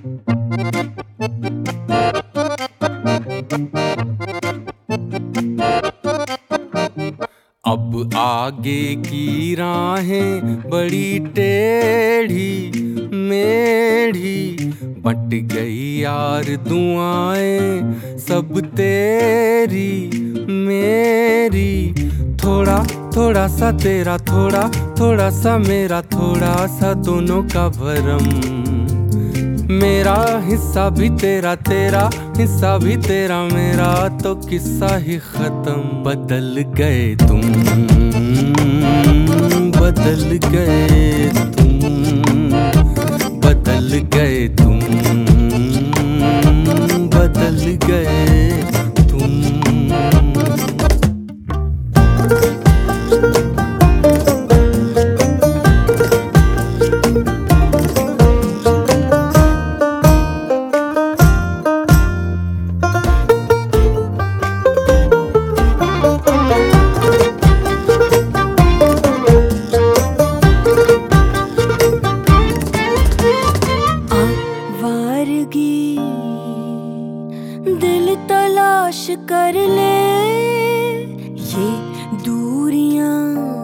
अब आगे की राहें बड़ी टेढ़ी मेढ़ी, बट गई यार दुआएं सब तेरी मेरी। थोड़ा थोड़ा सा तेरा, थोड़ा थोड़ा सा मेरा, थोड़ा सा दोनों का भरम। मेरा हिस्सा भी तेरा, तेरा हिस्सा भी तेरा, मेरा तो किस्सा ही खत्म। बदल गए तुम, बदल गए तुम, बदल गए तुम, बदल गए तुम। दिल तलाश कर ले ये दूरियां,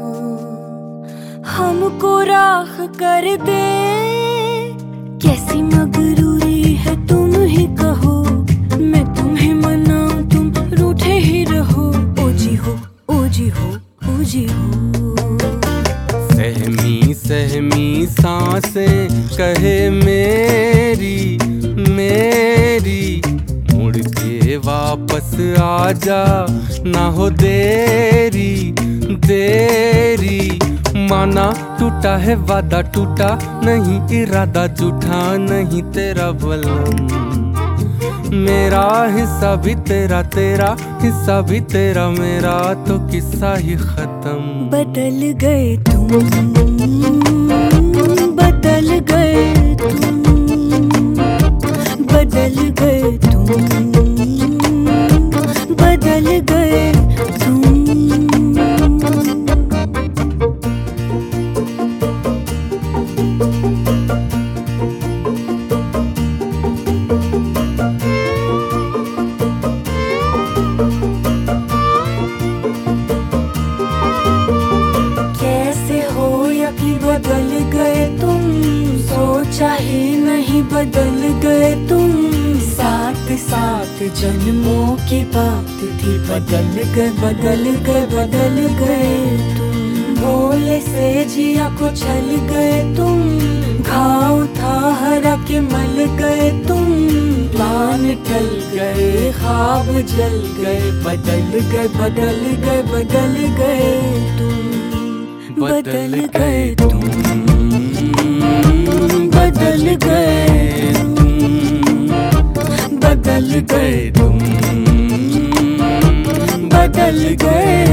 हमको राख कर दे। कैसी मगरूरी है तुम ही कहो, मैं तुम्हें मनाऊं तुम रूठे ही रहो। ओ जी हो, ओ जी हो, ओ जी हो। सहमी सहमी सांसें कहे मेरी मेरी, मुड़ के वापस आजा ना हो देरी देरी। माना टूटा है वादा, टूटा नहीं इरादा, झूठा नहीं तेरा बलम। मेरा हिस्सा भी तेरा, तेरा हिस्सा भी तेरा, मेरा तो किस्सा ही खत्म। बदल गए तुम, बदल गए तुम, बदल गए तुम, बदल गए तुम। बदल गए तुम, सोचा ही नहीं बदल गए तुम। साथ साथ जन्मों की बात थी, बदल गए बदल गए बदल गए तुम। भोले से जिया को छल गए तुम, घाव था हरा के मल गए तुम। प्लान टल गए, ख्वाब जल गए, बदल गए बदल गए बदल गए तुम। बदल गए तुम, बदल गए तुम, बदल गए तुम, बदल गए।